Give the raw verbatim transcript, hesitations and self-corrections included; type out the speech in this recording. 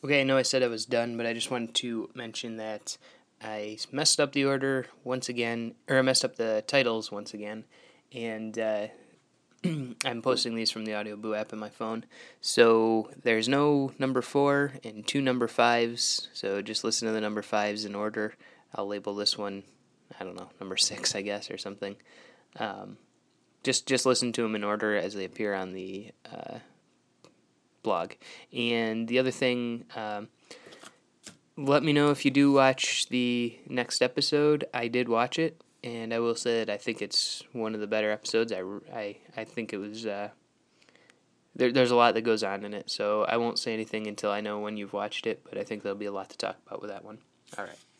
Okay, I know I said I was done, but I just wanted to mention that I messed up the order once again, or I messed up the titles once again, and uh, I'm posting these from the Audio Boo app on my phone. So there's no number four and two number fives, so just listen to the number fives in order. I'll label this one, I don't know, number six, I guess, or something. Um, just just listen to them in order as they appear on the uh, blog. And the other thing, um, let me know if you do watch the next episode. I did watch it, and I will say that I think it's one of the better episodes. I, I, I think it was, uh, there, there's a lot that goes on in it, so I won't say anything until I know when you've watched it, but I think there'll be a lot to talk about with that one. All right.